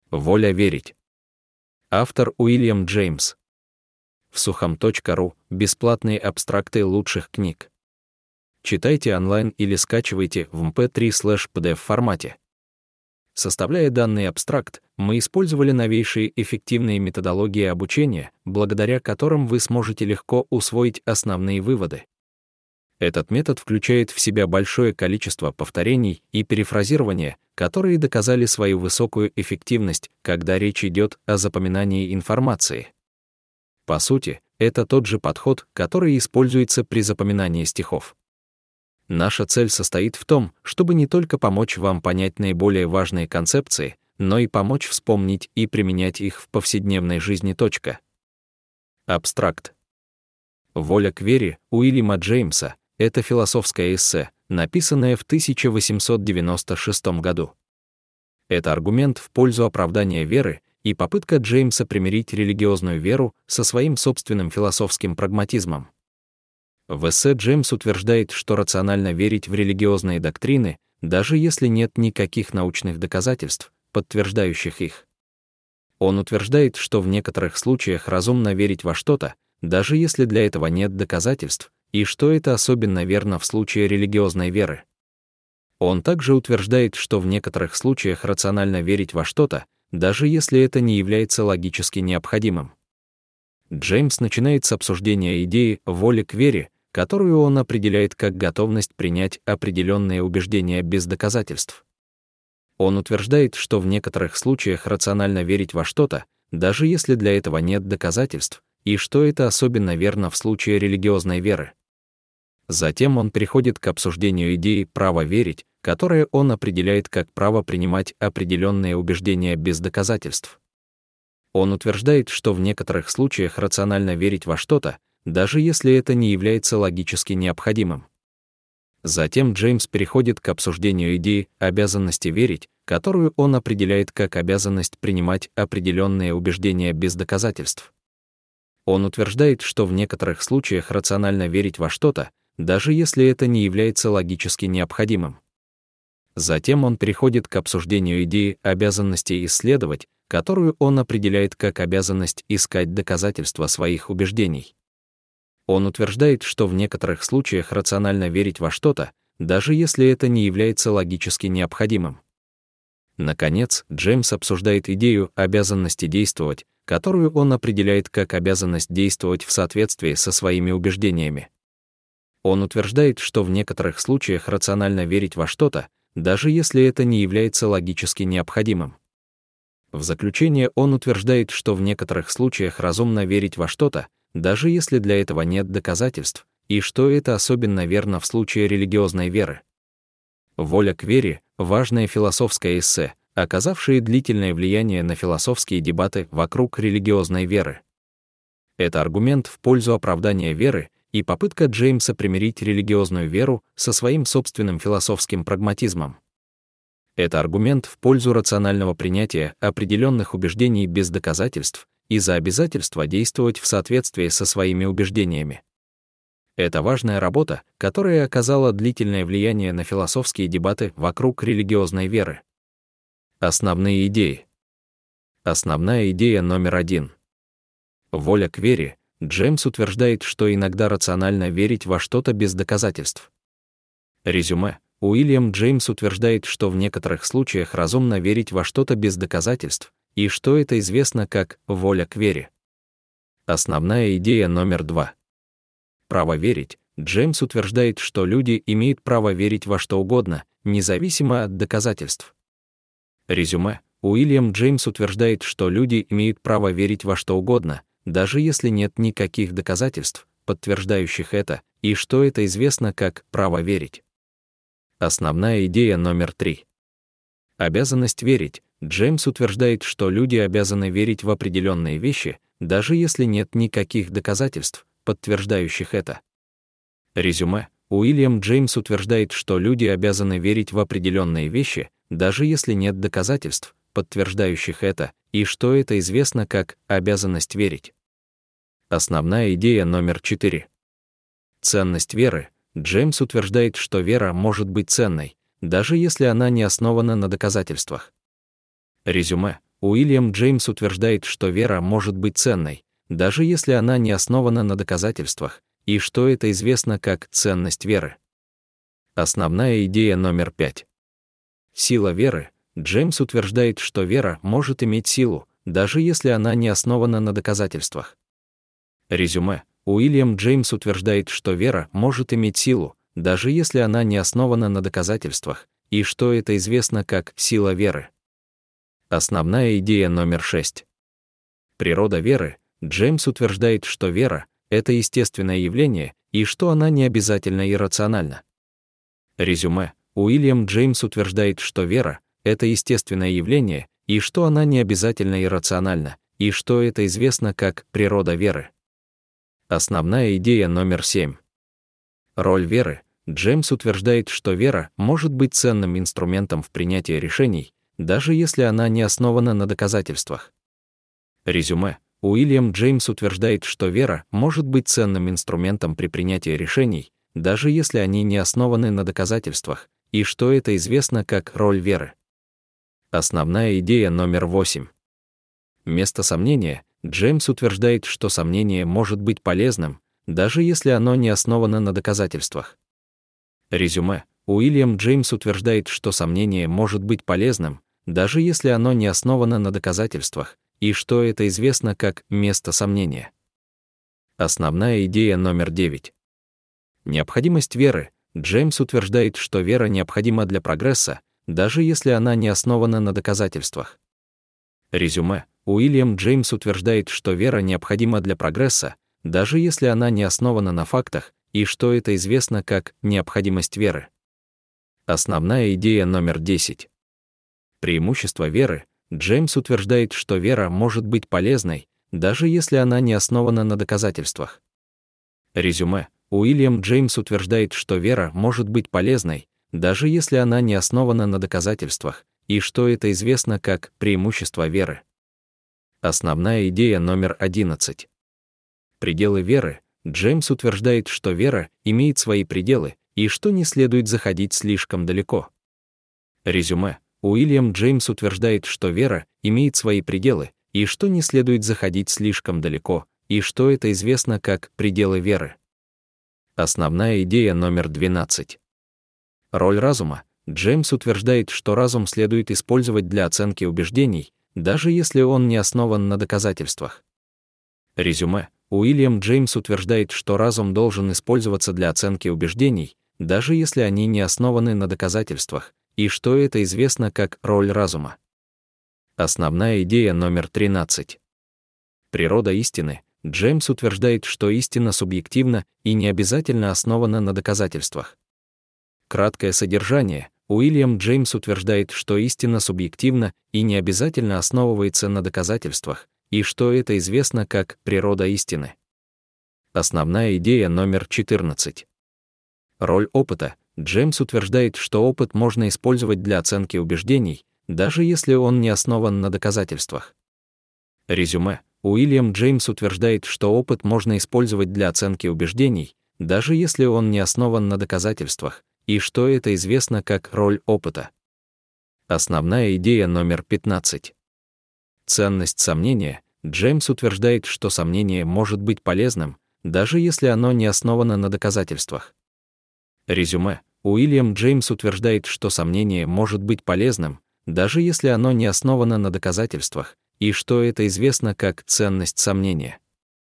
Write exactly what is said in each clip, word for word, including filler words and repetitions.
Воля верить. Автор Уильям Джеймс. В сухом точка ру бесплатные абстракты лучших книг. Читайте онлайн или скачивайте в эм пэ три слэш пи ди эф формате. Составляя данный абстракт, мы использовали новейшие эффективные методологии обучения, благодаря которым вы сможете легко усвоить основные выводы. Этот метод включает в себя большое количество повторений и перефразирования, которые доказали свою высокую эффективность, когда речь идет о запоминании информации. По сути, это тот же подход, который используется при запоминании стихов. Наша цель состоит в том, чтобы не только помочь вам понять наиболее важные концепции, но и помочь вспомнить и применять их в повседневной жизни. Абстракт. «Воля к вере» Уильяма Джеймса — это философское эссе, написанное в тысяча восемьсот девяносто шестом году. Это аргумент в пользу оправдания веры и попытка Джеймса примирить религиозную веру со своим собственным философским прагматизмом. В эссе Джеймс утверждает, что рационально верить в религиозные доктрины, даже если нет никаких научных доказательств, подтверждающих их. Он утверждает, что в некоторых случаях разумно верить во что-то, даже если для этого нет доказательств, и что это особенно верно в случае религиозной веры. Он также утверждает, что в некоторых случаях рационально верить во что-то, даже если это не является логически необходимым. Джеймс начинает с обсуждения идеи воли к вере, которую он определяет как готовность принять определенные убеждения без доказательств. Он утверждает, что в некоторых случаях рационально верить во что-то, даже если для этого нет доказательств, и что это особенно верно в случае религиозной веры. Затем он переходит к обсуждению идеи права верить, которое он определяет как право принимать определенные убеждения без доказательств. Он утверждает, что в некоторых случаях рационально верить во что-то, даже если это не является логически необходимым. Затем Джеймс переходит к обсуждению идеи обязанности верить, которую он определяет как обязанность принимать определенные убеждения без доказательств. Он утверждает, что в некоторых случаях рационально верить во что-то, даже если это не является логически необходимым. Затем он переходит к обсуждению идеи обязанности исследовать, которую он определяет как обязанность искать доказательства своих убеждений. Он утверждает, что в некоторых случаях рационально верить во что-то, даже если это не является логически необходимым. Наконец, Джеймс обсуждает идею обязанности действовать, которую он определяет как обязанность действовать в соответствии со своими убеждениями. Он утверждает, что в некоторых случаях рационально верить во что-то, даже если это не является логически необходимым. В заключение он утверждает, что в некоторых случаях разумно верить во что-то, даже если для этого нет доказательств, и что это особенно верно в случае религиозной веры. «Воля к вере» — важное философское эссе, оказавшее длительное влияние на философские дебаты вокруг религиозной веры. Это аргумент в пользу оправдания веры и попытка Джеймса примирить религиозную веру со своим собственным философским прагматизмом. Это аргумент в пользу рационального принятия определенных убеждений без доказательств и за обязательство действовать в соответствии со своими убеждениями. Это важная работа, которая оказала длительное влияние на философские дебаты вокруг религиозной веры. Основные идеи. Основная идея номер один. Воля к вере. Джеймс утверждает, что иногда рационально верить во что-то без доказательств. Резюме. Уильям Джеймс утверждает, что в некоторых случаях разумно верить во что-то без доказательств, и что это известно как «воля к вере». Основная идея номер два. Право верить. Джеймс утверждает, что люди имеют право верить во что угодно, независимо от доказательств. Резюме. Уильям Джеймс утверждает, что люди имеют право верить во что угодно, даже если нет никаких доказательств, подтверждающих это, и что это известно как «право верить». Основная идея номер три. Обязанность верить. Джеймс утверждает, что люди обязаны верить в определенные вещи, даже если нет никаких доказательств, подтверждающих это. Резюме. Уильям Джеймс утверждает, что люди обязаны верить в определенные вещи, даже если нет доказательств, подтверждающих это, и что это известно как обязанность верить. Основная идея номер четыре. Ценность веры. Джеймс утверждает, что вера может быть ценной, даже если она не основана на доказательствах. Резюме. Уильям Джеймс утверждает, что вера может быть ценной, даже если она не основана на доказательствах, и что это известно как ценность веры. Основная идея номер пять. Сила веры. Джеймс утверждает, что вера может иметь силу, даже если она не основана на доказательствах. Резюме. Уильям Джеймс утверждает, что вера может иметь силу, даже если она не основана на доказательствах, и что это известно как сила веры. Основная идея номер шесть. Природа веры. Джеймс утверждает, что вера — это естественное явление, и что она не обязательно иррациональна. Резюме. Уильям Джеймс утверждает, что вера — это естественное явление, и что она не обязательно иррациональна, и что это известно как природа веры. Основная идея номер семь. Роль веры. Джеймс утверждает, что вера может быть ценным инструментом в принятии решений, даже если она не основана на доказательствах. Резюме. Уильям Джеймс утверждает, что вера может быть ценным инструментом при принятии решений, даже если они не основаны на доказательствах, и что это известно как роль веры. Основная идея номер восемь. Место сомнения. Джеймс утверждает, что сомнение может быть полезным, даже если оно не основано на доказательствах. Резюме. Уильям Джеймс утверждает, что сомнение может быть полезным, даже если оно не основано на доказательствах, и что это известно как место сомнения. Основная идея номер девять. Необходимость веры. Джеймс утверждает, что вера необходима для прогресса, даже если она не основана на доказательствах. Резюме. Уильям Джеймс утверждает, что вера необходима для прогресса, даже если она не основана на фактах, и что это известно как необходимость веры. Основная идея номер десять. Преимущество веры. Джеймс утверждает, что вера может быть полезной, даже если она не основана на доказательствах. Резюме. Уильям Джеймс утверждает, что вера может быть полезной, даже если она не основана на доказательствах, и что это известно как преимущество веры. Основная идея номер одиннадцать. Пределы веры. Джеймс утверждает, что вера имеет свои пределы, и что не следует заходить слишком далеко. Резюме. Уильям Джеймс утверждает, что вера имеет свои пределы, и что не следует заходить слишком далеко, и что это известно как пределы веры. Основная идея номер двенадцать. Роль разума. Джеймс утверждает, что разум следует использовать для оценки убеждений, даже если он не основан на доказательствах. Резюме. Уильям Джеймс утверждает, что разум должен использоваться для оценки убеждений, даже если они не основаны на доказательствах, и что это известно как роль разума. Основная идея номер тринадцать. Природа истины. Джеймс утверждает, что истина субъективна и не обязательно основана на доказательствах. Краткое содержание. Уильям Джеймс утверждает, что истина субъективна и не обязательно основывается на доказательствах, и что это известно как природа истины. Основная идея номер четырнадцать. Роль опыта. Джеймс утверждает, что опыт можно использовать для оценки убеждений, даже если он не основан на доказательствах. Резюме. Уильям Джеймс утверждает, что опыт можно использовать для оценки убеждений, даже если он не основан на доказательствах, и что это известно как роль опыта. Основная идея номер пятнадцать. Ценность сомнения. Джеймс утверждает, что сомнение может быть полезным, даже если оно не основано на доказательствах. Резюме. Уильям Джеймс утверждает, что сомнение может быть полезным, даже если оно не основано на доказательствах, и что это известно как ценность сомнения.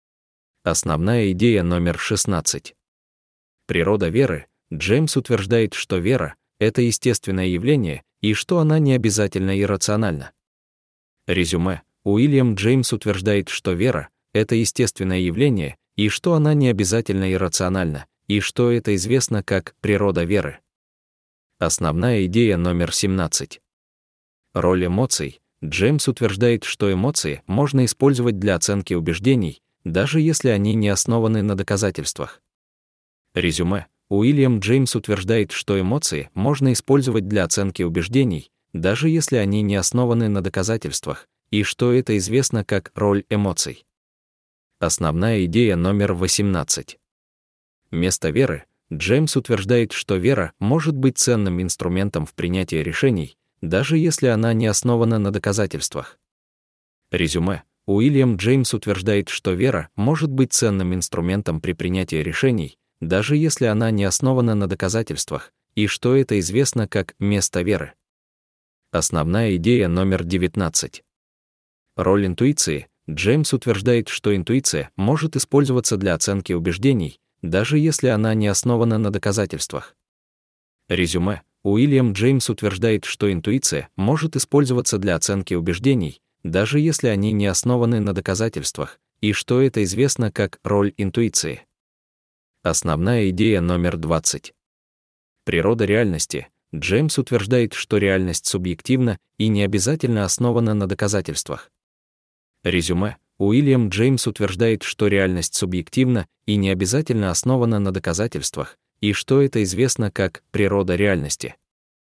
Основная идея номер шестнадцать. Природа веры. Джеймс утверждает, что вера — это естественное явление, и что она не обязательно иррациональна. Резюме. Уильям Джеймс утверждает, что вера — это естественное явление, и что она не обязательно иррациональна, и что это известно как природа веры. Основная идея номер семнадцать. Роль эмоций. Джеймс утверждает, что эмоции можно использовать для оценки убеждений, даже если они не основаны на доказательствах. Резюме. Уильям Джеймс утверждает, что эмоции можно использовать для оценки убеждений, даже если они не основаны на доказательствах, и что это известно как роль эмоций. Основная идея номер восемнадцать. Место веры. Джеймс утверждает, что вера может быть ценным инструментом в принятии решений, даже если она не основана на доказательствах. Резюме. Уильям Джеймс утверждает, что вера может быть ценным инструментом при принятии решений, даже если она не основана на доказательствах, и что это известно как место веры. Основная идея номер девятнадцать. Роль интуиции. Джеймс утверждает, что интуиция может использоваться для оценки убеждений, даже если она не основана на доказательствах. Резюме. Уильям Джеймс утверждает, что интуиция может использоваться для оценки убеждений, даже если они не основаны на доказательствах, и что это известно как роль интуиции. Основная идея номер двадцать. Природа реальности. Джеймс утверждает, что реальность субъективна и не обязательно основана на доказательствах. Резюме. Уильям Джеймс утверждает, что реальность субъективна и не обязательно основана на доказательствах, и что это известно как природа реальности.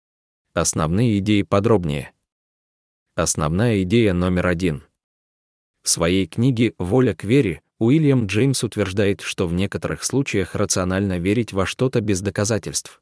Основные идеи подробнее. Основная идея номер один. В своей книге «Воля к вере» Уильям Джеймс утверждает, что в некоторых случаях рационально верить во что-то без доказательств.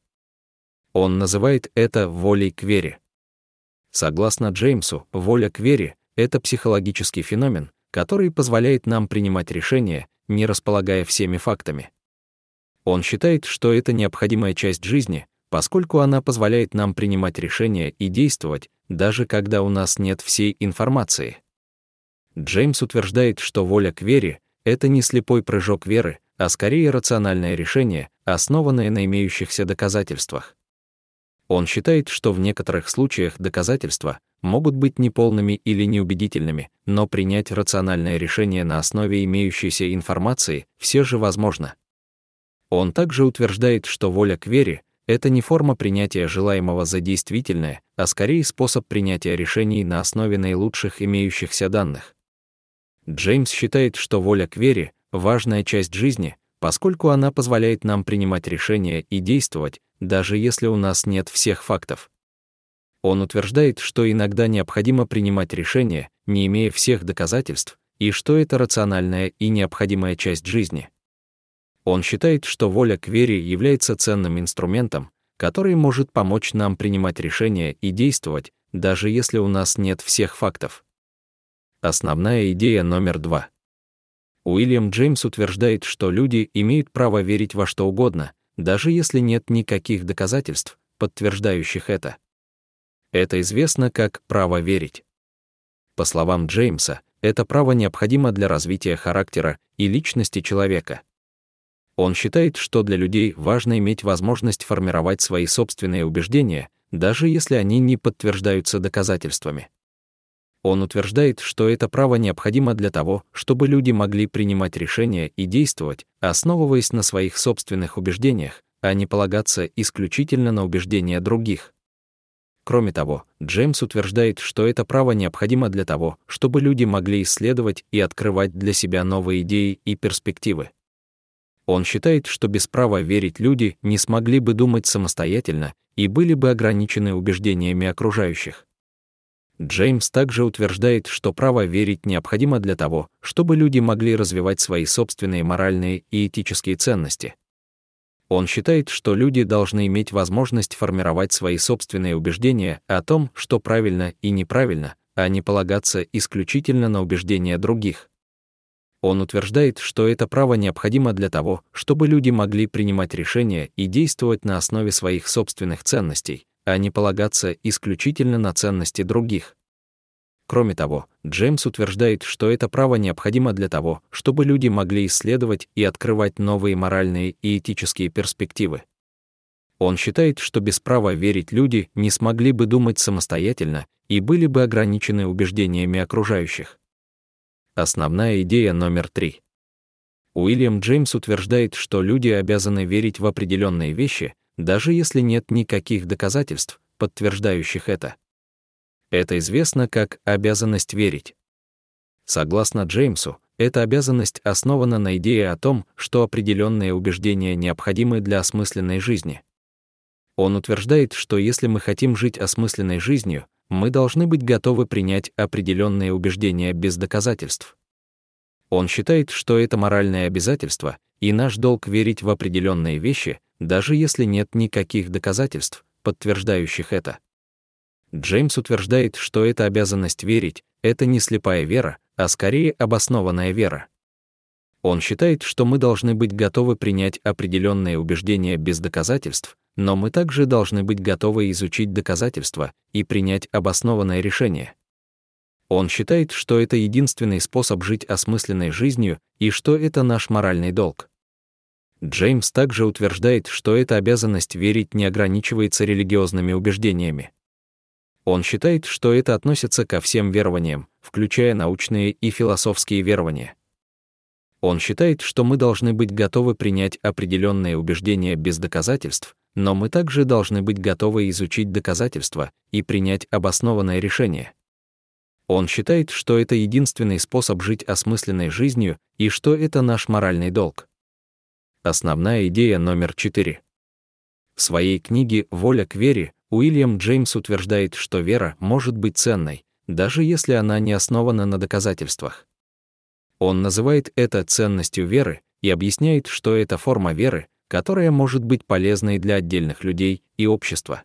Он называет это волей к вере. Согласно Джеймсу, воля к вере — это психологический феномен, который позволяет нам принимать решения, не располагая всеми фактами. Он считает, что это необходимая часть жизни, поскольку она позволяет нам принимать решения и действовать, даже когда у нас нет всей информации. Джеймс утверждает, что воля к вере — это не слепой прыжок веры, а скорее рациональное решение, основанное на имеющихся доказательствах. Он считает, что в некоторых случаях доказательства могут быть неполными или неубедительными, но принять рациональное решение на основе имеющейся информации все же возможно. Он также утверждает, что воля к вере — это не форма принятия желаемого за действительное, а скорее способ принятия решений на основе наилучших имеющихся данных. Джеймс считает, что воля к вере — важная часть жизни, поскольку она позволяет нам принимать решения и действовать, даже если у нас нет всех фактов. Он утверждает, что иногда необходимо принимать решения, не имея всех доказательств, и что это рациональная и необходимая часть жизни. Он считает, что воля к вере является ценным инструментом, который может помочь нам принимать решения и действовать, даже если у нас нет всех фактов. Основная идея номер два. Уильям Джеймс утверждает, что люди имеют право верить во что угодно, даже если нет никаких доказательств, подтверждающих это. Это известно как право верить. По словам Джеймса, это право необходимо для развития характера и личности человека. Он считает, что для людей важно иметь возможность формировать свои собственные убеждения, даже если они не подтверждаются доказательствами. Он утверждает, что это право необходимо для того, чтобы люди могли принимать решения и действовать, основываясь на своих собственных убеждениях, а не полагаться исключительно на убеждения других. Кроме того, Джеймс утверждает, что это право необходимо для того, чтобы люди могли исследовать и открывать для себя новые идеи и перспективы. Он считает, что без права верить люди не смогли бы думать самостоятельно и были бы ограничены убеждениями окружающих. Джеймс также утверждает, что право верить необходимо для того, чтобы люди могли развивать свои собственные моральные и этические ценности. Он считает, что люди должны иметь возможность формировать свои собственные убеждения о том, что правильно и неправильно, а не полагаться исключительно на убеждения других. Он утверждает, что это право необходимо для того, чтобы люди могли принимать решения и действовать на основе своих собственных ценностей, а не полагаться исключительно на ценности других. Кроме того, Джеймс утверждает, что это право необходимо для того, чтобы люди могли исследовать и открывать новые моральные и этические перспективы. Он считает, что без права верить люди не смогли бы думать самостоятельно и были бы ограничены убеждениями окружающих. Основная идея номер три. Уильям Джеймс утверждает, что люди обязаны верить в определенные вещи, даже если нет никаких доказательств, подтверждающих это. Это известно как обязанность верить. Согласно Джеймсу, эта обязанность основана на идее о том, что определенные убеждения необходимы для осмысленной жизни. Он утверждает, что если мы хотим жить осмысленной жизнью, мы должны быть готовы принять определенные убеждения без доказательств. Он считает, что это моральное обязательство, и наш долг верить в определенные вещи, даже если нет никаких доказательств, подтверждающих это. Джеймс утверждает, что эта обязанность верить — это не слепая вера, а скорее обоснованная вера. Он считает, что мы должны быть готовы принять определенные убеждения без доказательств, но мы также должны быть готовы изучить доказательства и принять обоснованное решение. Он считает, что это единственный способ жить осмысленной жизнью и что это наш моральный долг. Джеймс также утверждает, что эта обязанность верить не ограничивается религиозными убеждениями. Он считает, что это относится ко всем верованиям, включая научные и философские верования. Он считает, что мы должны быть готовы принять определенные убеждения без доказательств, но мы также должны быть готовы изучить доказательства и принять обоснованное решение. Он считает, что это единственный способ жить осмысленной жизнью и что это наш моральный долг. Основная идея номер четыре. В своей книге «Воля к вере» Уильям Джеймс утверждает, что вера может быть ценной, даже если она не основана на доказательствах. Он называет это ценностью веры и объясняет, что это форма веры, которая может быть полезной для отдельных людей и общества.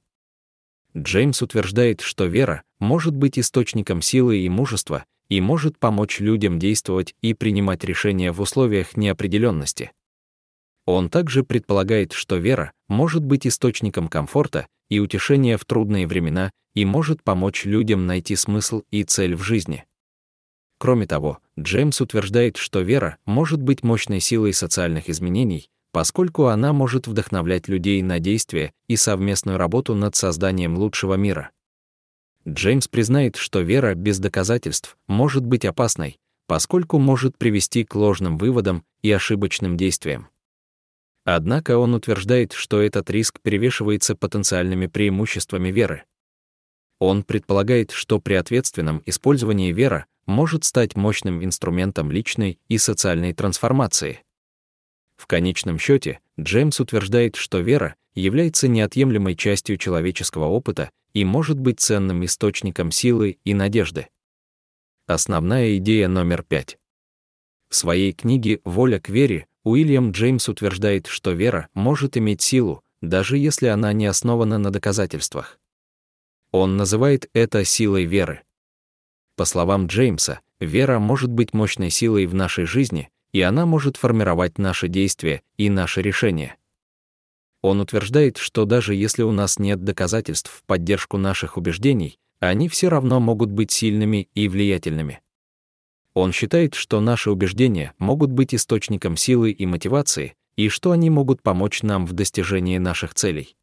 Джеймс утверждает, что вера может быть источником силы и мужества и может помочь людям действовать и принимать решения в условиях неопределенности. Он также предполагает, что вера может быть источником комфорта и утешения в трудные времена и может помочь людям найти смысл и цель в жизни. Кроме того, Джеймс утверждает, что вера может быть мощной силой социальных изменений, поскольку она может вдохновлять людей на действия и совместную работу над созданием лучшего мира. Джеймс признает, что вера без доказательств может быть опасной, поскольку может привести к ложным выводам и ошибочным действиям. Однако он утверждает, что этот риск перевешивается потенциальными преимуществами веры. Он предполагает, что при ответственном использовании вера может стать мощным инструментом личной и социальной трансформации. В конечном счете, Джеймс утверждает, что вера является неотъемлемой частью человеческого опыта и может быть ценным источником силы и надежды. Основная идея номер пять. В своей книге «Воля к вере» Уильям Джеймс утверждает, что вера может иметь силу, даже если она не основана на доказательствах. Он называет это силой веры. По словам Джеймса, вера может быть мощной силой в нашей жизни, и она может формировать наши действия и наши решения. Он утверждает, что даже если у нас нет доказательств в поддержку наших убеждений, они все равно могут быть сильными и влиятельными. Он считает, что наши убеждения могут быть источником силы и мотивации, и что они могут помочь нам в достижении наших целей.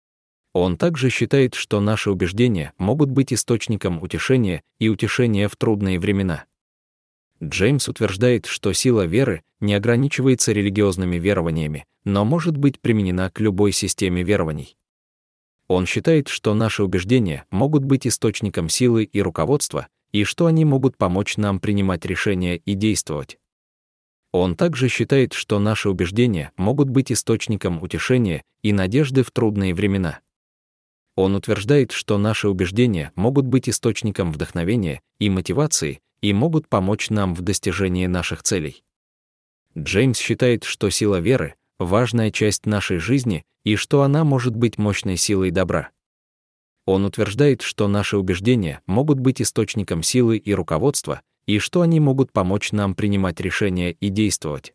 Он также считает, что наши убеждения могут быть источником утешения и утешения в трудные времена. Джеймс утверждает, что сила веры не ограничивается религиозными верованиями, но может быть применена к любой системе верований. Он считает, что наши убеждения могут быть источником силы и руководства, и что они могут помочь нам принимать решения и действовать. Он также считает, что наши убеждения могут быть источником утешения и надежды в трудные времена. Он утверждает, что наши убеждения могут быть источником вдохновения и мотивации и могут помочь нам в достижении наших целей. Джеймс считает, что сила веры — важная часть нашей жизни и что она может быть мощной силой добра. Он утверждает, что наши убеждения могут быть источником силы и руководства, и что они могут помочь нам принимать решения и действовать.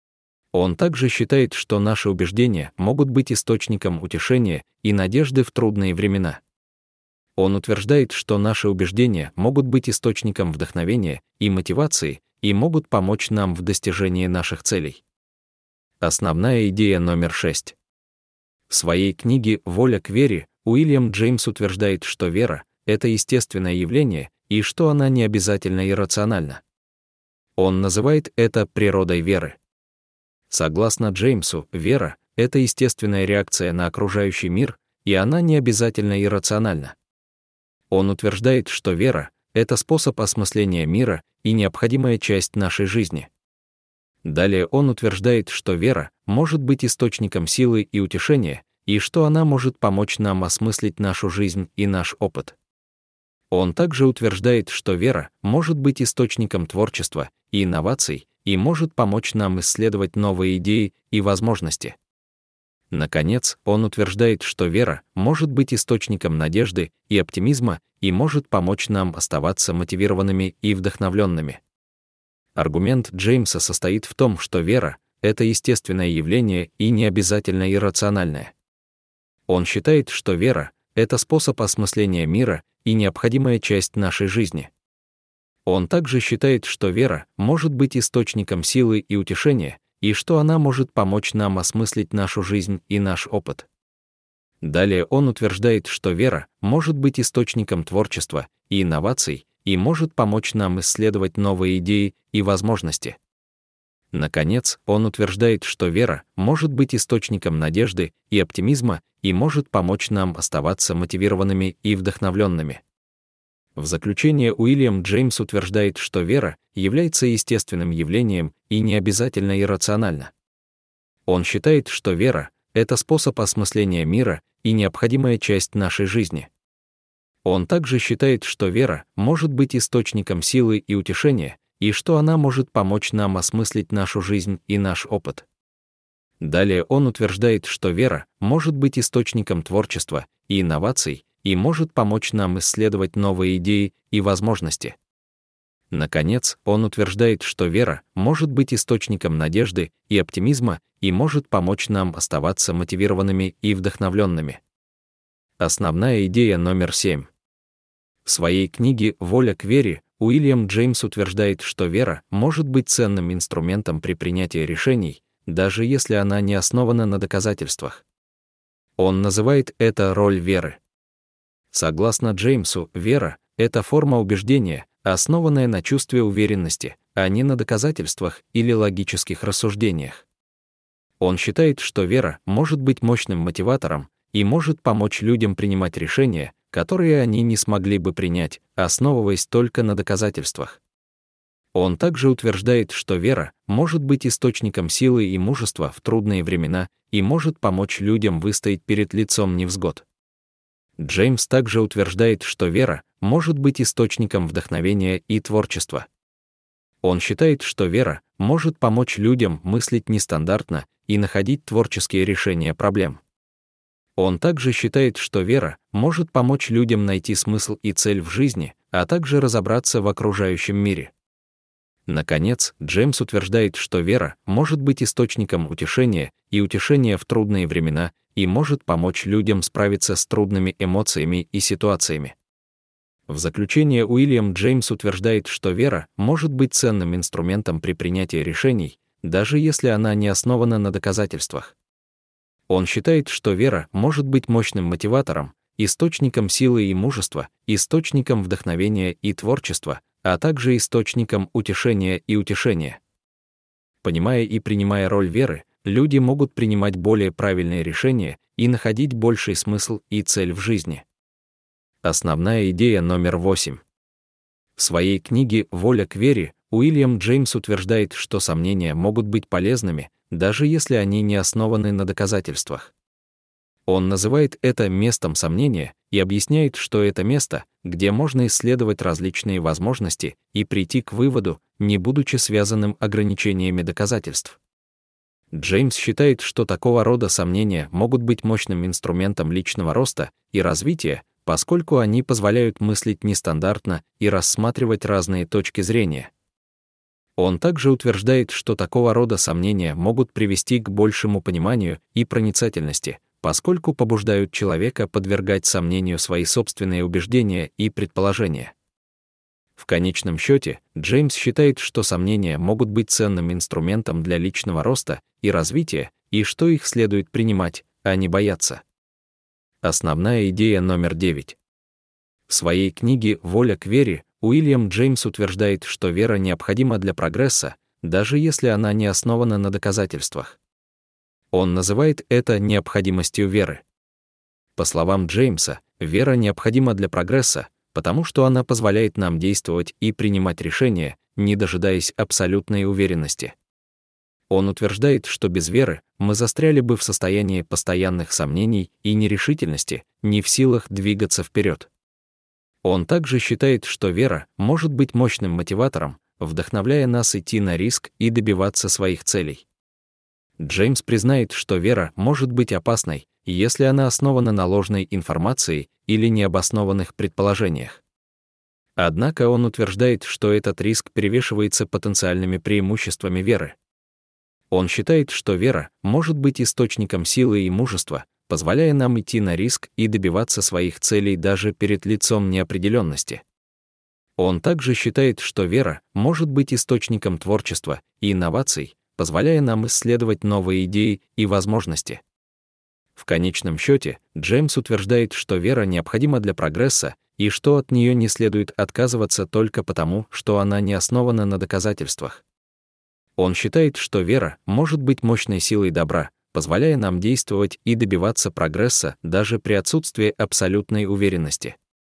Он также считает, что наши убеждения могут быть источником утешения и надежды в трудные времена. Он утверждает, что наши убеждения могут быть источником вдохновения и мотивации и могут помочь нам в достижении наших целей. Основная идея номер шесть. В своей книге «Воля к вере» Уильям Джеймс утверждает, что вера — это естественное явление и что она не обязательно иррациональна. Он называет это природой веры. Согласно Джеймсу, вера — это естественная реакция на окружающий мир, и она не обязательно иррациональна. Он утверждает, что вера — это способ осмысления мира и необходимая часть нашей жизни. Далее он утверждает, что вера может быть источником силы и утешения, и что она может помочь нам осмыслить нашу жизнь и наш опыт. Он также утверждает, что вера может быть источником творчества и инноваций и может помочь нам исследовать новые идеи и возможности. Наконец, он утверждает, что вера может быть источником надежды и оптимизма и может помочь нам оставаться мотивированными и вдохновленными. Аргумент Джеймса состоит в том, что вера — это естественное явление и не обязательно иррациональное. Он считает, что вера — это способ осмысления мира и необходимая часть нашей жизни. Он также считает, что вера может быть источником силы и утешения, и что она может помочь нам осмыслить нашу жизнь и наш опыт. Далее он утверждает, что вера может быть источником творчества и инноваций и может помочь нам исследовать новые идеи и возможности. Наконец, он утверждает, что вера может быть источником надежды и оптимизма и может помочь нам оставаться мотивированными и вдохновленными. В заключение Уильям Джеймс утверждает, что вера является естественным явлением и не обязательно иррациональна. Он считает, что вера — это способ осмысления мира и необходимая часть нашей жизни. Он также считает, что вера может быть источником силы и утешения, и что она может помочь нам осмыслить нашу жизнь и наш опыт. Далее он утверждает, что вера может быть источником творчества и инноваций и может помочь нам исследовать новые идеи и возможности. Наконец, он утверждает, что вера может быть источником надежды и оптимизма и может помочь нам оставаться мотивированными и вдохновленными. Основная идея номер семь. В своей книге «Воля к вере» Уильям Джеймс утверждает, что вера может быть ценным инструментом при принятии решений, даже если она не основана на доказательствах. Он называет это роль веры. Согласно Джеймсу, вера — это форма убеждения, основанная на чувстве уверенности, а не на доказательствах или логических рассуждениях. Он считает, что вера может быть мощным мотиватором и может помочь людям принимать решения, которые они не смогли бы принять, основываясь только на доказательствах. Он также утверждает, что вера может быть источником силы и мужества в трудные времена и может помочь людям выстоять перед лицом невзгод. Джеймс также утверждает, что вера может быть источником вдохновения и творчества. Он считает, что вера может помочь людям мыслить нестандартно и находить творческие решения проблем. Он также считает, что вера может помочь людям найти смысл и цель в жизни, а также разобраться в окружающем мире. Наконец, Джеймс утверждает, что вера может быть источником утешения и утешения в трудные времена и может помочь людям справиться с трудными эмоциями и ситуациями. В заключение Уильям Джеймс утверждает, что вера может быть ценным инструментом при принятии решений, даже если она не основана на доказательствах. Он считает, что вера может быть мощным мотиватором, источником силы и мужества, источником вдохновения и творчества, а также источником утешения и утешения. Понимая и принимая роль веры, люди могут принимать более правильные решения и находить больший смысл и цель в жизни. Основная идея номер восемь. В своей книге «Воля к вере» Уильям Джеймс утверждает, что сомнения могут быть полезными, даже если они не основаны на доказательствах. Он называет это местом сомнения и объясняет, что это место, где можно исследовать различные возможности и прийти к выводу, не будучи связанным ограничениями доказательств. Джеймс считает, что такого рода сомнения могут быть мощным инструментом личного роста и развития, поскольку они позволяют мыслить нестандартно и рассматривать разные точки зрения. Он также утверждает, что такого рода сомнения могут привести к большему пониманию и проницательности, поскольку побуждают человека подвергать сомнению свои собственные убеждения и предположения. В конечном счете, Джеймс считает, что сомнения могут быть ценным инструментом для личного роста и развития, и что их следует принимать, а не бояться. Основная идея номер девять. В своей книге «Воля к вере» Уильям Джеймс утверждает, что вера необходима для прогресса, даже если она не основана на доказательствах. Он называет это необходимостью веры. По словам Джеймса, вера необходима для прогресса, потому что она позволяет нам действовать и принимать решения, не дожидаясь абсолютной уверенности. Он утверждает, что без веры мы застряли бы в состоянии постоянных сомнений и нерешительности, не в силах двигаться вперед. Он также считает, что вера может быть мощным мотиватором, вдохновляя нас идти на риск и добиваться своих целей. Джеймс признает, что вера может быть опасной, если она основана на ложной информации или необоснованных предположениях. Однако он утверждает, что этот риск перевешивается потенциальными преимуществами веры. Он считает, что вера может быть источником силы и мужества, позволяя нам идти на риск и добиваться своих целей даже перед лицом неопределенности. Он также считает, что вера может быть источником творчества и инноваций, позволяя нам исследовать новые идеи и возможности. В конечном счете, Джеймс утверждает, что вера необходима для прогресса и что от нее не следует отказываться только потому, что она не основана на доказательствах. Он считает, что вера может быть мощной силой добра, позволяя нам действовать и добиваться прогресса даже при отсутствии абсолютной уверенности.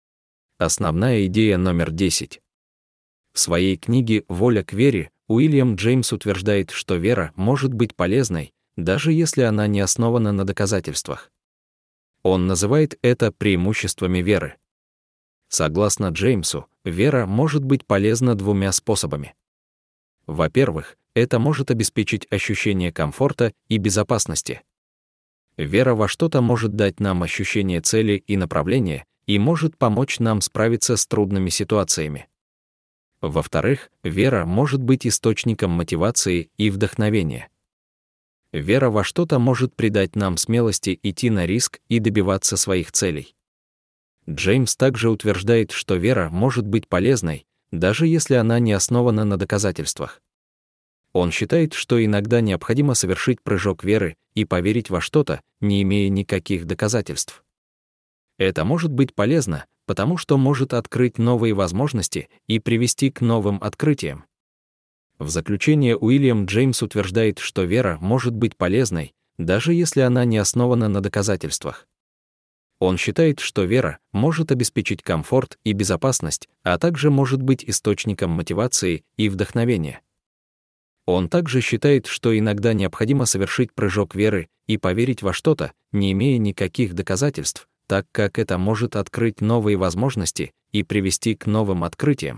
Основная идея номер десять. В своей книге «Воля к вере» Уильям Джеймс утверждает, что вера может быть полезной, даже если она не основана на доказательствах. Он называет это преимуществами веры. Согласно Джеймсу, вера может быть полезна двумя способами. Во-первых, это может обеспечить ощущение комфорта и безопасности. Вера во что-то может дать нам ощущение цели и направления и может помочь нам справиться с трудными ситуациями. Во-вторых, вера может быть источником мотивации и вдохновения. Вера во что-то может придать нам смелости идти на риск и добиваться своих целей. Джеймс также утверждает, что вера может быть полезной, даже если она не основана на доказательствах. Он считает, что иногда необходимо совершить прыжок веры и поверить во что-то, не имея никаких доказательств. Это может быть полезно, потому что может открыть новые возможности и привести к новым открытиям. В заключение Уильям Джеймс утверждает, что вера может быть полезной, даже если она не основана на доказательствах. Он считает, что вера может обеспечить комфорт и безопасность, а также может быть источником мотивации и вдохновения. Он также считает, что иногда необходимо совершить прыжок веры и поверить во что-то, не имея никаких доказательств, так как это может открыть новые возможности и привести к новым открытиям.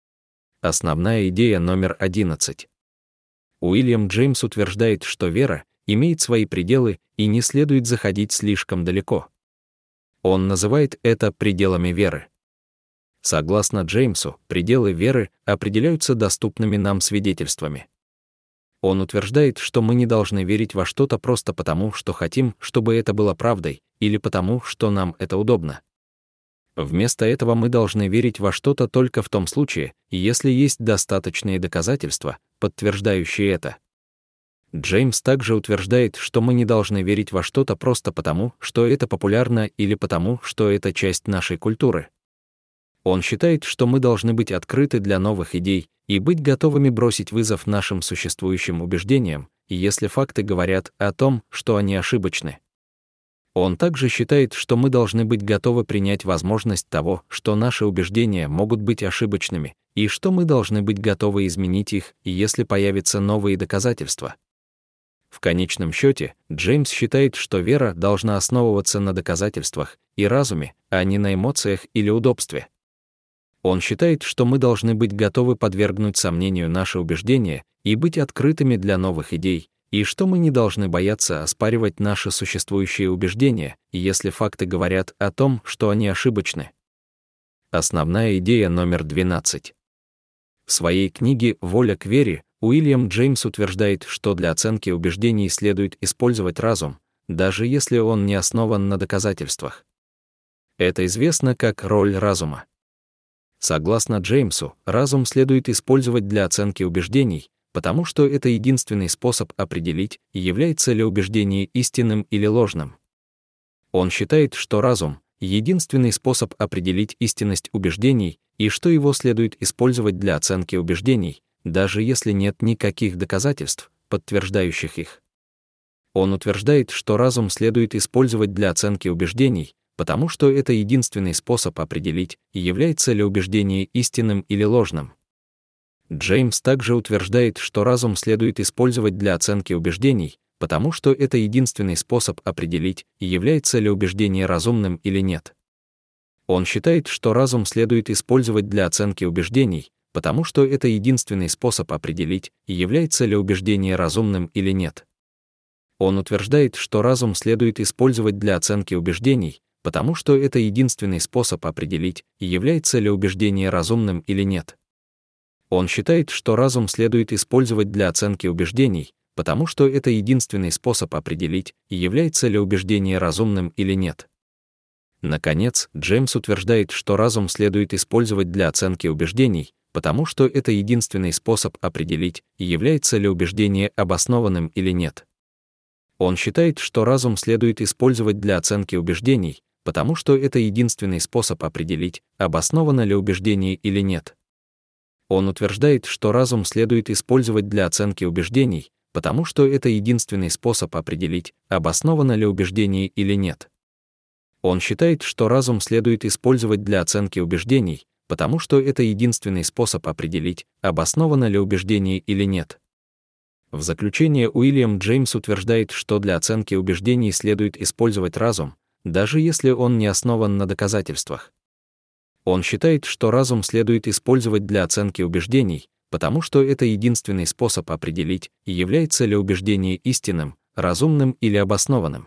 Основная идея номер одиннадцать. Уильям Джеймс утверждает, что вера имеет свои пределы и не следует заходить слишком далеко. Он называет это пределами веры. Согласно Джеймсу, пределы веры определяются доступными нам свидетельствами. Он утверждает, что мы не должны верить во что-то просто потому, что хотим, чтобы это было правдой, или потому, что нам это удобно. Вместо этого мы должны верить во что-то только в том случае, если есть достаточные доказательства, подтверждающие это. Джеймс также утверждает, что мы не должны верить во что-то просто потому, что это популярно или потому, что это часть нашей культуры. Он считает, что мы должны быть открыты для новых идей и быть готовыми бросить вызов нашим существующим убеждениям, если факты говорят о том, что они ошибочны. Он также считает, что мы должны быть готовы принять возможность того, что наши убеждения могут быть ошибочными, и что мы должны быть готовы изменить их, если появятся новые доказательства. В конечном счете, Джеймс считает, что вера должна основываться на доказательствах и разуме, а не на эмоциях или удобстве. Он считает, что мы должны быть готовы подвергнуть сомнению наши убеждения и быть открытыми для новых идей, и что мы не должны бояться оспаривать наши существующие убеждения, если факты говорят о том, что они ошибочны. Основная идея номер двенадцать. В своей книге «Воля к вере» Уильям Джеймс утверждает, что для оценки убеждений следует использовать разум, даже если он не основан на доказательствах. Это известно как роль разума. Согласно Джеймсу, разум следует использовать для оценки убеждений, потому что это единственный способ определить, является ли убеждение истинным или ложным. Он считает, что разум — единственный способ определить истинность убеждений и что его следует использовать для оценки убеждений, даже если нет никаких доказательств, подтверждающих их. Он утверждает, что разум следует использовать для оценки убеждений, потому что это единственный способ определить, является ли убеждение истинным или ложным. Джеймс также утверждает, что разум следует использовать для оценки убеждений, потому что это единственный способ определить, является ли убеждение разумным или нет. Он считает, что разум следует использовать для оценки убеждений, потому что это единственный способ определить, является ли убеждение разумным или нет. Он утверждает, что разум следует использовать для оценки убеждений, потому что это единственный способ определить, является ли убеждение разумным или нет. Он считает, что разум следует использовать для оценки убеждений, потому что это единственный способ определить, является ли убеждение разумным или нет. Наконец, Джеймс утверждает, что разум следует использовать для оценки убеждений, потому что это единственный способ определить, является ли убеждение обоснованным или нет. Он считает, что разум следует использовать для оценки убеждений, потому что это единственный способ определить, обосновано ли убеждение или нет. Он утверждает, что разум следует использовать для оценки убеждений, потому что это единственный способ определить, обосновано ли убеждение или нет. Он считает, что разум следует использовать для оценки убеждений, потому что это единственный способ определить, обосновано ли убеждение или нет. В заключение Уильям Джеймс утверждает, что для оценки убеждений следует использовать разум, даже если он не основан на доказательствах. Он считает, что разум следует использовать для оценки убеждений, потому что это единственный способ определить, является ли убеждение истинным, разумным или обоснованным.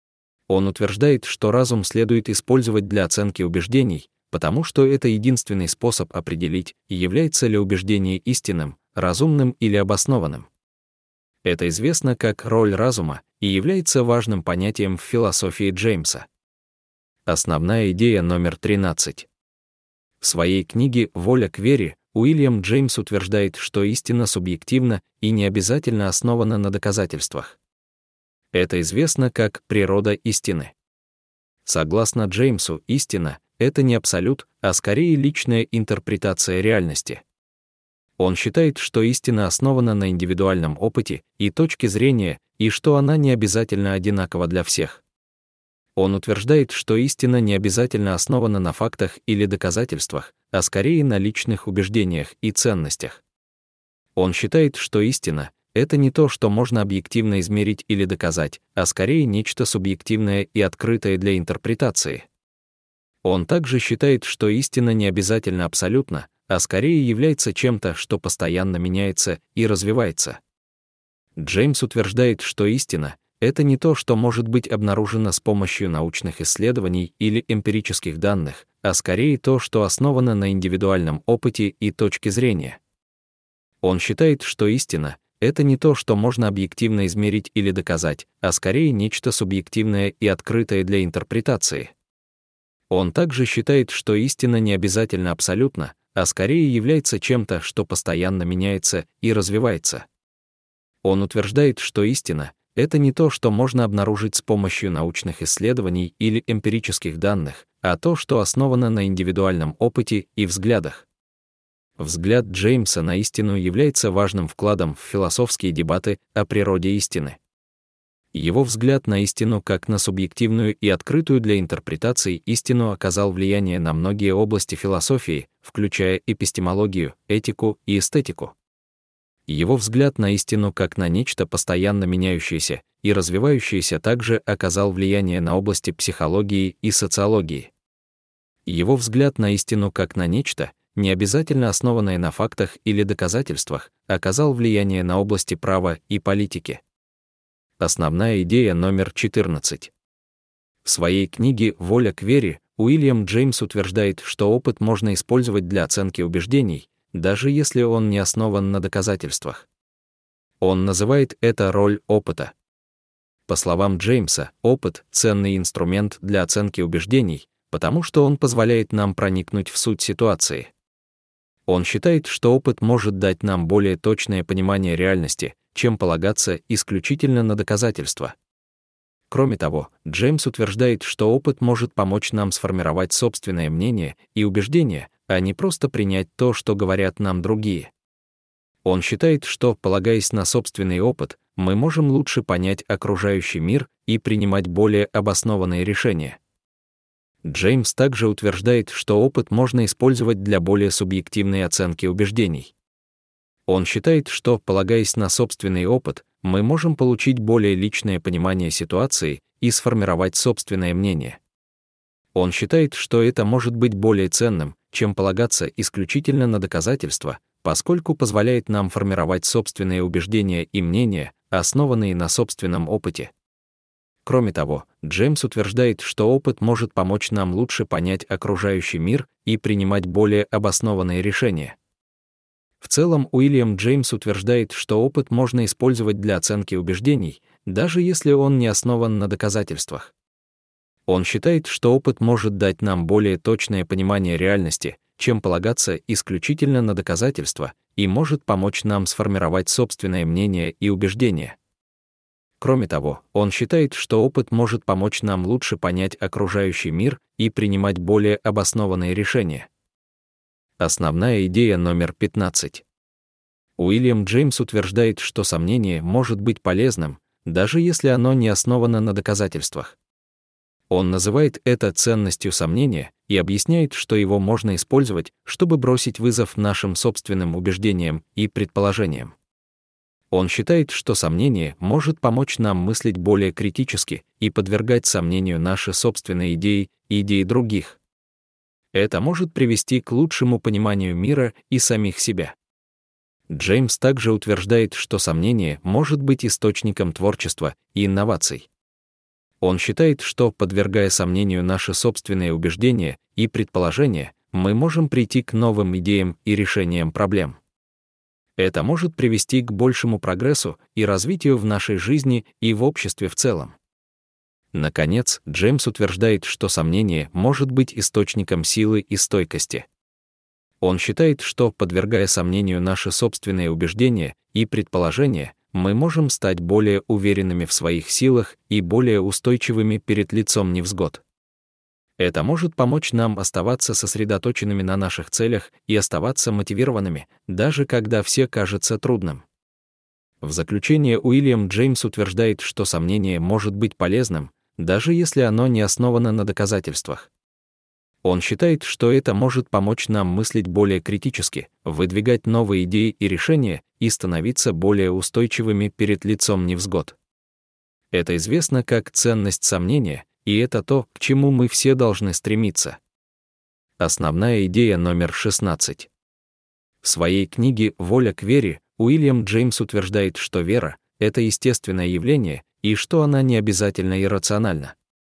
Он утверждает, что разум следует использовать для оценки убеждений, потому что это единственный способ определить, является ли убеждение истинным, разумным или обоснованным. Это известно как роль разума и является важным понятием в философии Джеймса. Основная идея номер тринадцать. В своей книге «Воля к вере» Уильям Джеймс утверждает, что истина субъективна и не обязательно основана на доказательствах. Это известно как природа истины. Согласно Джеймсу, истина — это не абсолют, а скорее личная интерпретация реальности. Он считает, что истина основана на индивидуальном опыте и точке зрения, и что она не обязательно одинакова для всех. Он утверждает, что истина не обязательно основана на фактах или доказательствах, а скорее на личных убеждениях и ценностях. Он считает, что истина — это не то, что можно объективно измерить или доказать, а скорее нечто субъективное и открытое для интерпретации. Он также считает, что истина не обязательно абсолютна, а скорее является чем-то, что постоянно меняется и развивается. Джеймс утверждает, что истина — это не то, что может быть обнаружено с помощью научных исследований или эмпирических данных, а скорее то, что основано на индивидуальном опыте и точке зрения. Он считает, что истина — это не то, что можно объективно измерить или доказать, а скорее нечто субъективное и открытое для интерпретации. Он также считает, что истина не обязательно абсолютна, а скорее является чем-то, что постоянно меняется и развивается. Он утверждает, что истина — это не то, что можно обнаружить с помощью научных исследований или эмпирических данных, а то, что основано на индивидуальном опыте и взглядах. Взгляд Джеймса на истину является важным вкладом в философские дебаты о природе истины. Его взгляд на истину как на субъективную и открытую для интерпретаций истину оказал влияние на многие области философии, включая эпистемологию, этику и эстетику. Его взгляд на истину как на нечто постоянно меняющееся и развивающееся также оказал влияние на области психологии и социологии. Его взгляд на истину как на нечто, не обязательно основанное на фактах или доказательствах, оказал влияние на области права и политики. Основная идея номер четырнадцать. В своей книге «Воля к вере» Уильям Джеймс утверждает, что опыт можно использовать для оценки убеждений, даже если он не основан на доказательствах. Он называет это роль опыта. По словам Джеймса, опыт — ценный инструмент для оценки убеждений, потому что он позволяет нам проникнуть в суть ситуации. Он считает, что опыт может дать нам более точное понимание реальности, чем полагаться исключительно на доказательства. Кроме того, Джеймс утверждает, что опыт может помочь нам сформировать собственное мнение и убеждения, а не просто принять то, что говорят нам другие. Он считает, что, полагаясь на собственный опыт, мы можем лучше понять окружающий мир и принимать более обоснованные решения. Джеймс также утверждает, что опыт можно использовать для более субъективной оценки убеждений. Он считает, что, полагаясь на собственный опыт, мы можем получить более личное понимание ситуации и сформировать собственное мнение. Он считает, что это может быть более ценным, чем полагаться исключительно на доказательства, поскольку позволяет нам формировать собственные убеждения и мнения, основанные на собственном опыте. Кроме того, Джеймс утверждает, что опыт может помочь нам лучше понять окружающий мир и принимать более обоснованные решения. В целом, Уильям Джеймс утверждает, что опыт можно использовать для оценки убеждений, даже если он не основан на доказательствах. Он считает, что опыт может дать нам более точное понимание реальности, чем полагаться исключительно на доказательства, и может помочь нам сформировать собственное мнение и убеждения. Кроме того, он считает, что опыт может помочь нам лучше понять окружающий мир и принимать более обоснованные решения. Основная идея номер пятнадцать. Уильям Джеймс утверждает, что сомнение может быть полезным, даже если оно не основано на доказательствах. Он называет это ценностью сомнения и объясняет, что его можно использовать, чтобы бросить вызов нашим собственным убеждениям и предположениям. Он считает, что сомнение может помочь нам мыслить более критически и подвергать сомнению наши собственные идеи и идеи других. Это может привести к лучшему пониманию мира и самих себя. Джеймс также утверждает, что сомнение может быть источником творчества и инноваций. Он считает, что, подвергая сомнению наши собственные убеждения и предположения, мы можем прийти к новым идеям и решениям проблем. Это может привести к большему прогрессу и развитию в нашей жизни и в обществе в целом. Наконец, Джеймс утверждает, что сомнение может быть источником силы и стойкости. Он считает, что, подвергая сомнению наши собственные убеждения и предположения, мы можем стать более уверенными в своих силах и более устойчивыми перед лицом невзгод. Это может помочь нам оставаться сосредоточенными на наших целях и оставаться мотивированными, даже когда все кажется трудным. В заключение Уильям Джеймс утверждает, что сомнение может быть полезным, даже если оно не основано на доказательствах. Он считает, что это может помочь нам мыслить более критически, выдвигать новые идеи и решения и становиться более устойчивыми перед лицом невзгод. Это известно как ценность сомнения, и это то, к чему мы все должны стремиться. Основная идея номер шестнадцать. В своей книге «Воля к вере» Уильям Джеймс утверждает, что вера — это естественное явление и что она не обязательно иррациональна.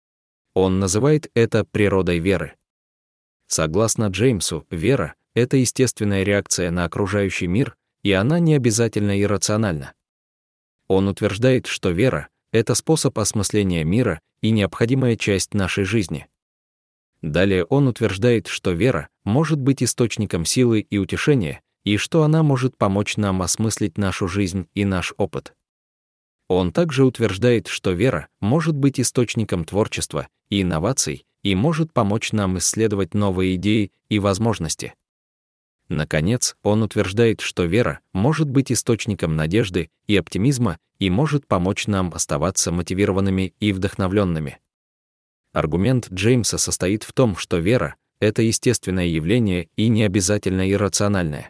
Он называет это природой веры. Согласно Джеймсу, вера — это естественная реакция на окружающий мир, и она не обязательно иррациональна. Он утверждает, что вера — это способ осмысления мира и необходимая часть нашей жизни. Далее он утверждает, что вера может быть источником силы и утешения, и что она может помочь нам осмыслить нашу жизнь и наш опыт. Он также утверждает, что вера может быть источником творчества и инноваций и может помочь нам исследовать новые идеи и возможности. Наконец, он утверждает, что вера может быть источником надежды и оптимизма и может помочь нам оставаться мотивированными и вдохновленными. Аргумент Джеймса состоит в том, что вера — это естественное явление и не обязательно иррациональное.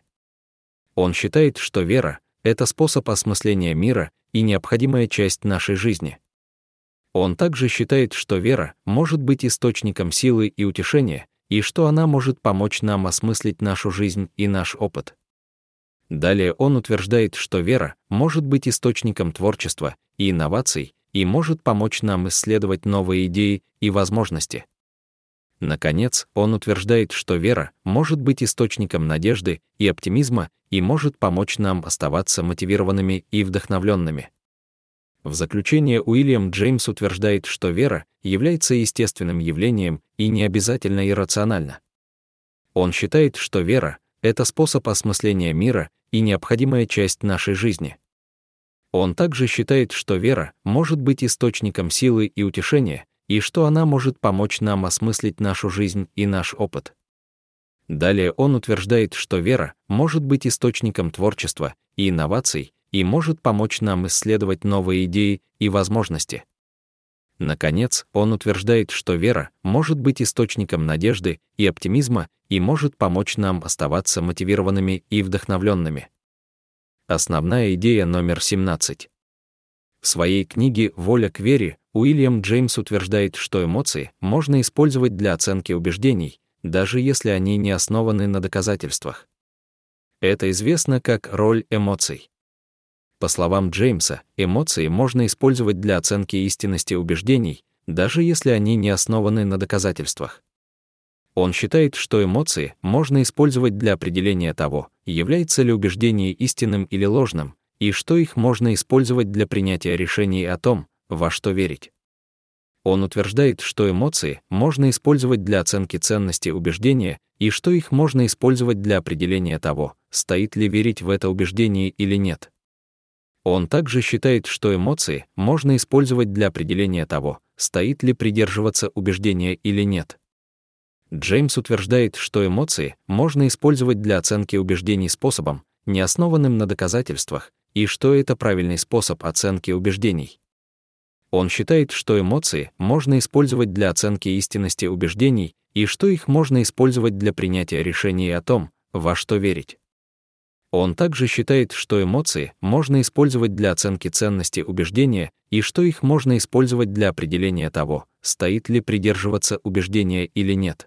Он считает, что вера — это способ осмысления мира и необходимая часть нашей жизни. Он также считает, что вера может быть источником силы и утешения, и что она может помочь нам осмыслить нашу жизнь и наш опыт. Далее он утверждает, что вера может быть источником творчества и инноваций и может помочь нам исследовать новые идеи и возможности. Наконец, он утверждает, что вера может быть источником надежды и оптимизма и может помочь нам оставаться мотивированными и вдохновленными. В заключение Уильям Джеймс утверждает, что вера является естественным явлением и не обязательно иррациональна. Он считает, что вера — это способ осмысления мира и необходимая часть нашей жизни. Он также считает, что вера может быть источником силы и утешения, и что она может помочь нам осмыслить нашу жизнь и наш опыт. Далее он утверждает, что вера может быть источником творчества и инноваций и может помочь нам исследовать новые идеи и возможности. Наконец, он утверждает, что вера может быть источником надежды и оптимизма и может помочь нам оставаться мотивированными и вдохновленными. Основная идея номер семнадцать. В своей книге «Воля к вере» Уильям Джеймс утверждает, что эмоции можно использовать для оценки убеждений, даже если они не основаны на доказательствах. Это известно как роль эмоций. По словам Джеймса, эмоции можно использовать для оценки истинности убеждений, даже если они не основаны на доказательствах. Он считает, что эмоции можно использовать для определения того, является ли убеждение истинным или ложным, и что их можно использовать для принятия решений о том, во что верить. Он утверждает, что эмоции можно использовать для оценки ценности убеждения и что их можно использовать для определения того, стоит ли верить в это убеждение или нет. Он также считает, что эмоции можно использовать для определения того, стоит ли придерживаться убеждения или нет. Джеймс утверждает, что эмоции можно использовать для оценки убеждений способом, не основанным на доказательствах, и что это правильный способ оценки убеждений. Он считает, что эмоции можно использовать для оценки истинности убеждений и что их можно использовать для принятия решений о том, во что верить. Он также считает, что эмоции можно использовать для оценки ценности убеждения и что их можно использовать для определения того, стоит ли придерживаться убеждения или нет.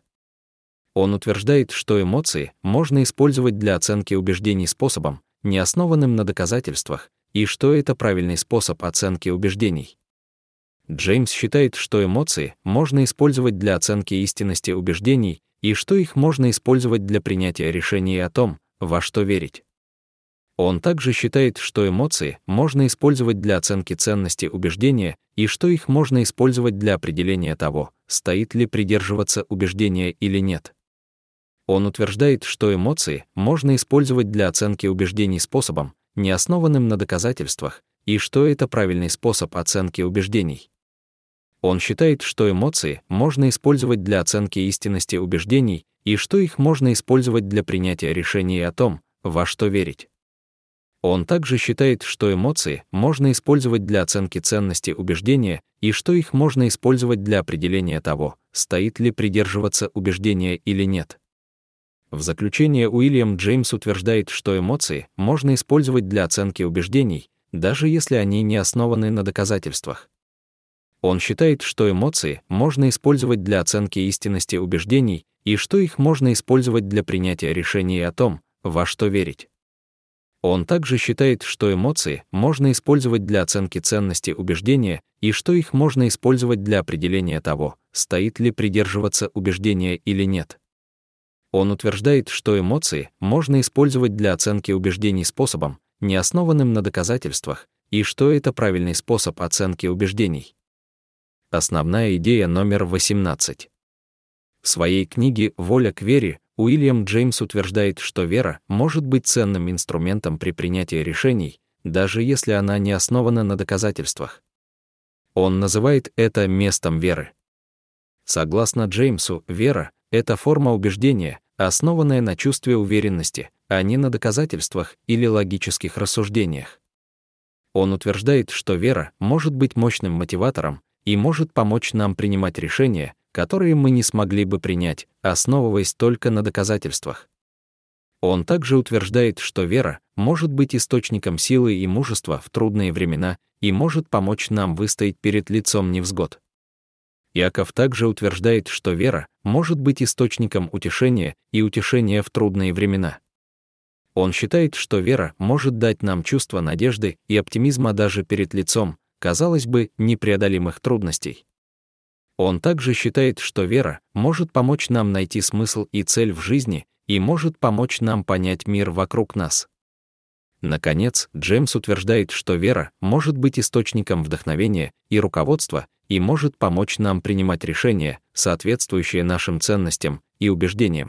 Он утверждает, что эмоции можно использовать для оценки убеждений способом, не основанным на доказательствах, и что это правильный способ оценки убеждений. Джеймс считает, что эмоции можно использовать для оценки истинности убеждений и что их можно использовать для принятия решений о том, во что верить. Он также считает, что эмоции можно использовать для оценки ценности убеждения и что их можно использовать для определения того, стоит ли придерживаться убеждения или нет. Он утверждает, что эмоции можно использовать для оценки убеждений способом, не основанным на доказательствах, и что это правильный способ оценки убеждений. Он считает, что эмоции можно использовать для оценки истинности убеждений и что их можно использовать для принятия решений о том, во что верить. Он также считает, что эмоции можно использовать для оценки ценности убеждения и что их можно использовать для определения того, стоит ли придерживаться убеждения или нет. В заключение Уильям Джеймс утверждает, что эмоции можно использовать для оценки убеждений, даже если они не основаны на доказательствах. Он считает, что эмоции можно использовать для оценки истинности убеждений и что их можно использовать для принятия решений о том, во что верить. Он также считает, что эмоции можно использовать для оценки ценности убеждения и что их можно использовать для определения того, стоит ли придерживаться убеждения или нет. Он утверждает, что эмоции можно использовать для оценки убеждений способом, не основанным на доказательствах, и что это правильный способ оценки убеждений. Основная идея номер восемнадцать. В своей книге «Воля к вере» Уильям Джеймс утверждает, что вера может быть ценным инструментом при принятии решений, даже если она не основана на доказательствах. Он называет это местом веры. Согласно Джеймсу, вера — это форма убеждения, основанная на чувстве уверенности, а не на доказательствах или логических рассуждениях. Он утверждает, что вера может быть мощным мотиватором и может помочь нам принимать решения, которые мы не смогли бы принять, основываясь только на доказательствах. Он также утверждает, что вера может быть источником силы и мужества в трудные времена и может помочь нам выстоять перед лицом невзгод. Иаков также утверждает, что вера может быть источником утешения и утешения в трудные времена. Он считает, что вера может дать нам чувство надежды и оптимизма даже перед лицом, казалось бы, непреодолимых трудностей. Он также считает, что вера может помочь нам найти смысл и цель в жизни и может помочь нам понять мир вокруг нас. Наконец, Джеймс утверждает, что вера может быть источником вдохновения и руководства и может помочь нам принимать решения, соответствующие нашим ценностям и убеждениям.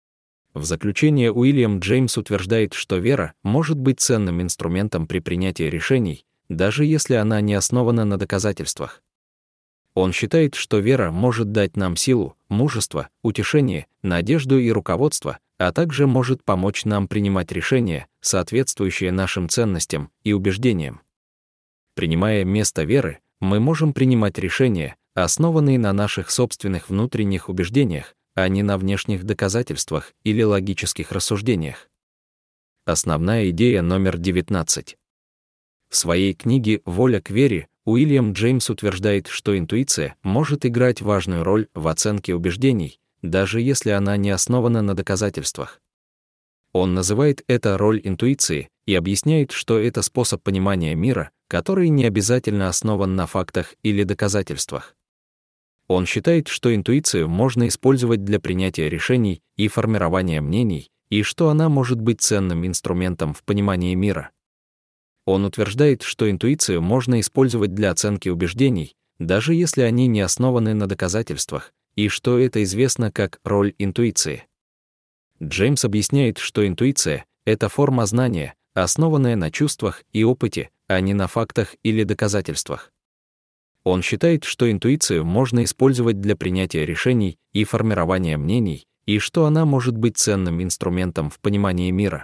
В заключение Уильям Джеймс утверждает, что вера может быть ценным инструментом при принятии решений, даже если она не основана на доказательствах. Он считает, что вера может дать нам силу, мужество, утешение, надежду и руководство, а также может помочь нам принимать решения, соответствующие нашим ценностям и убеждениям. Принимая место веры, мы можем принимать решения, основанные на наших собственных внутренних убеждениях, а не на внешних доказательствах или логических рассуждениях. Основная идея номер девятнадцать. В своей книге «Воля к вере» Уильям Джеймс утверждает, что интуиция может играть важную роль в оценке убеждений, даже если она не основана на доказательствах. Он называет это роль интуиции и объясняет, что это способ понимания мира, который не обязательно основан на фактах или доказательствах. Он считает, что интуицию можно использовать для принятия решений и формирования мнений, и что она может быть ценным инструментом в понимании мира. Он утверждает, что интуицию можно использовать для оценки убеждений, даже если они не основаны на доказательствах, и что это известно как роль интуиции. Джеймс объясняет, что интуиция — это форма знания, основанная на чувствах и опыте, а не на фактах или доказательствах. Он считает, что интуицию можно использовать для принятия решений и формирования мнений, и что она может быть ценным инструментом в понимании мира.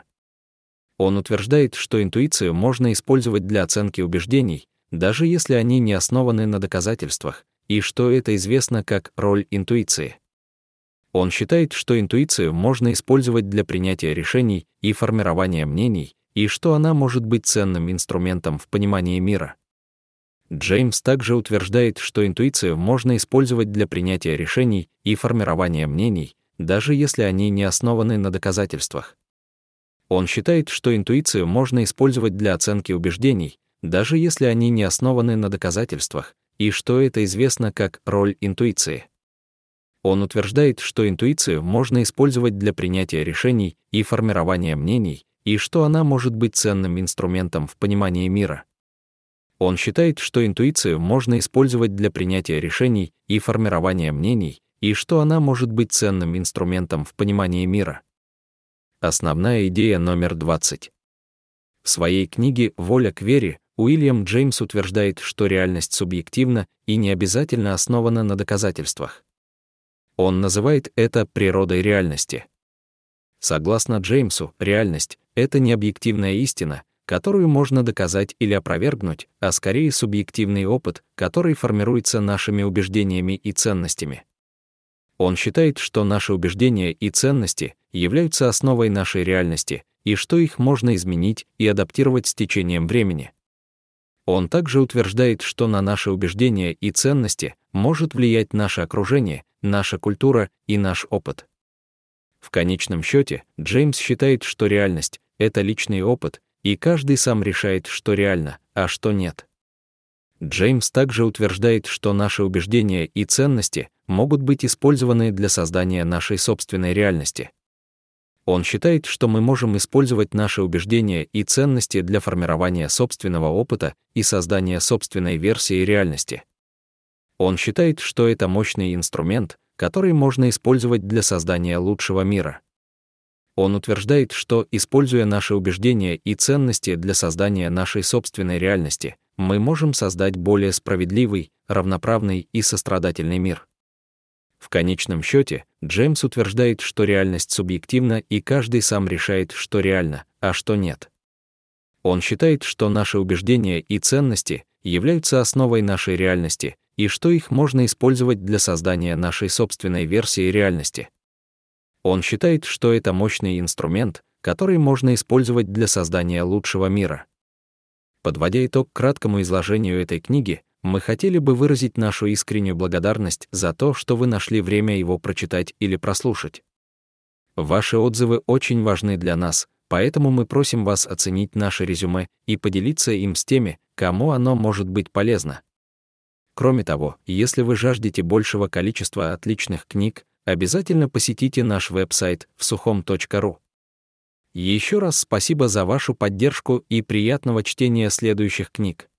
Он утверждает, что интуицию можно использовать для оценки убеждений, даже если они не основаны на доказательствах, и что это известно как роль интуиции. Он считает, что интуицию можно использовать для принятия решений и формирования мнений, и что она может быть ценным инструментом в понимании мира. Джеймс также утверждает, что интуицию можно использовать для принятия решений и формирования мнений, даже если они не основаны на доказательствах. Он считает, что интуицию можно использовать для оценки убеждений, даже если они не основаны на доказательствах, и что это известно как роль интуиции. Он утверждает, что интуицию можно использовать для принятия решений и формирования мнений, и что она может быть ценным инструментом в понимании мира. Он считает, что интуицию можно использовать для принятия решений и формирования мнений, и что она может быть ценным инструментом в понимании мира. Основная идея номер двадцать. В своей книге «Воля к вере» Уильям Джеймс утверждает, что реальность субъективна и не обязательно основана на доказательствах. Он называет это природой реальности. Согласно Джеймсу, реальность — это не объективная истина, которую можно доказать или опровергнуть, а скорее субъективный опыт, который формируется нашими убеждениями и ценностями. Он считает, что наши убеждения и ценности являются основой нашей реальности, и что их можно изменить и адаптировать с течением времени. Он также утверждает, что на наши убеждения и ценности может влиять наше окружение, наша культура и наш опыт. В конечном счете, Джеймс считает, что реальность — это личный опыт, и каждый сам решает, что реально, а что нет. Джеймс также утверждает, что наши убеждения и ценности могут быть использованы для создания нашей собственной реальности. Он считает, что мы можем использовать наши убеждения и ценности для формирования собственного опыта и создания собственной версии реальности. Он считает, что это мощный инструмент, который можно использовать для создания лучшего мира. Он утверждает, что, используя наши убеждения и ценности для создания нашей собственной реальности, мы можем создать более справедливый, равноправный и сострадательный мир. В конечном счете, Джеймс утверждает, что реальность субъективна и каждый сам решает, что реально, а что нет. Он считает, что наши убеждения и ценности являются основой нашей реальности, и что их можно использовать для создания нашей собственной версии реальности. Он считает, что это мощный инструмент, который можно использовать для создания лучшего мира. Подводя итог краткому изложению этой книги, мы хотели бы выразить нашу искреннюю благодарность за то, что вы нашли время его прочитать или прослушать. Ваши отзывы очень важны для нас, поэтому мы просим вас оценить наше резюме и поделиться им с теми, кому оно может быть полезно. Кроме того, если вы жаждете большего количества отличных книг, обязательно посетите наш веб-сайт всухом точка ру. Еще раз спасибо за вашу поддержку и приятного чтения следующих книг.